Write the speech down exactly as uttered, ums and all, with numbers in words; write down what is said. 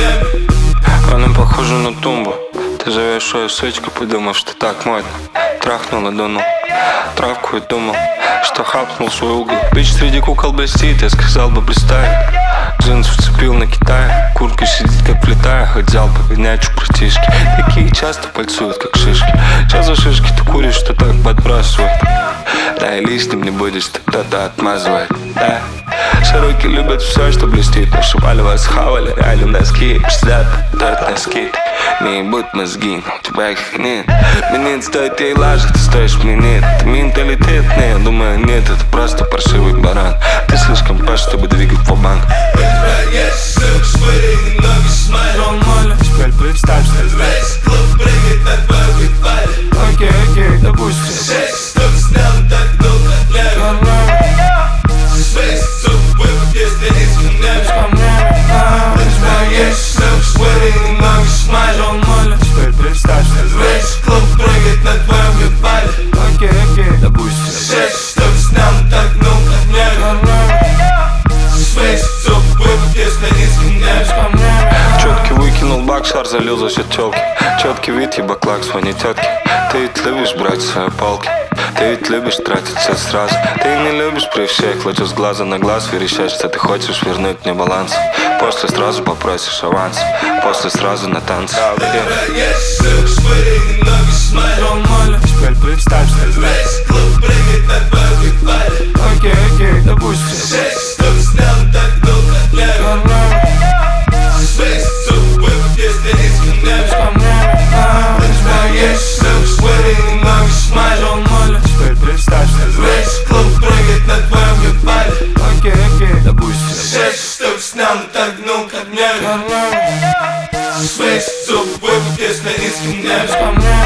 камнями. Она похожа на тумбу. Ты зовешь свою сучку, подумав, что так модно. Трахнул и дунул травку и думал, что хапнул свой угол. Бич среди кукол блестит, я сказал бы блистает. Джинс вцепил на Китае, куртка сидит как влетая. Хоть взял погонять братишки, такие часто пальцуют как шишки. Че за шишки ты куришь, что так подбрасывает? Да и лишним не будешь, ты кто-то отмазывает. Да, широкие любят все, что блестит. Ушивали вас, хавали, реально носки. Пиздят, дают носки. Не ебут мозги, у тебя их нет. Мне не стоит ей лажи, ты стоишь мне нет. Ты менталитет, не, я думаю нет. Это просто паршивый баран. Ты слишком паш, чтобы двигать по банк. У тебя есть силк, швыри, ноги смайль. Теперь представь, что Весь клуб прыгает на твоей паре. окей, окей, допустим. Шесть штук снял, так долго днями. Шесть штук выпад, если не с камнями. У тебя есть силк, швыри, ноги смайль. Теперь представь, что Весь клуб прыгает на твоей паре. окей, окей, допустим. Шесть штук снял, так долго днями. Шесть штук выпад, если не с камнями. Четкий выкинул бак, шар залил за счет челки. Четкий вид, ебаклак своей тетки. Ты ведь любишь брать свои палки. Ты ведь любишь тратить все сразу. Ты не любишь при всех, лучше с глаза на глаз верещать, что ты хочешь вернуть мне баланс. После сразу попросишь аванс, после сразу на танцы. У тебя есть силк, швыри, ноги смайль. Теперь представь, что Весь клуб прыгает на твоей паре. окей, окей, допустим. Шесть штук снял, так долго днями. Шесть штук выпад, если не с камнями. У тебя есть силк, швыри, ноги смайль. Теперь представь, что Весь клуб прыгает на твоей паре. окей, окей, допустим. Шесть штук снял, так гнул камнями. Шесть штук выпад, если не с камнями.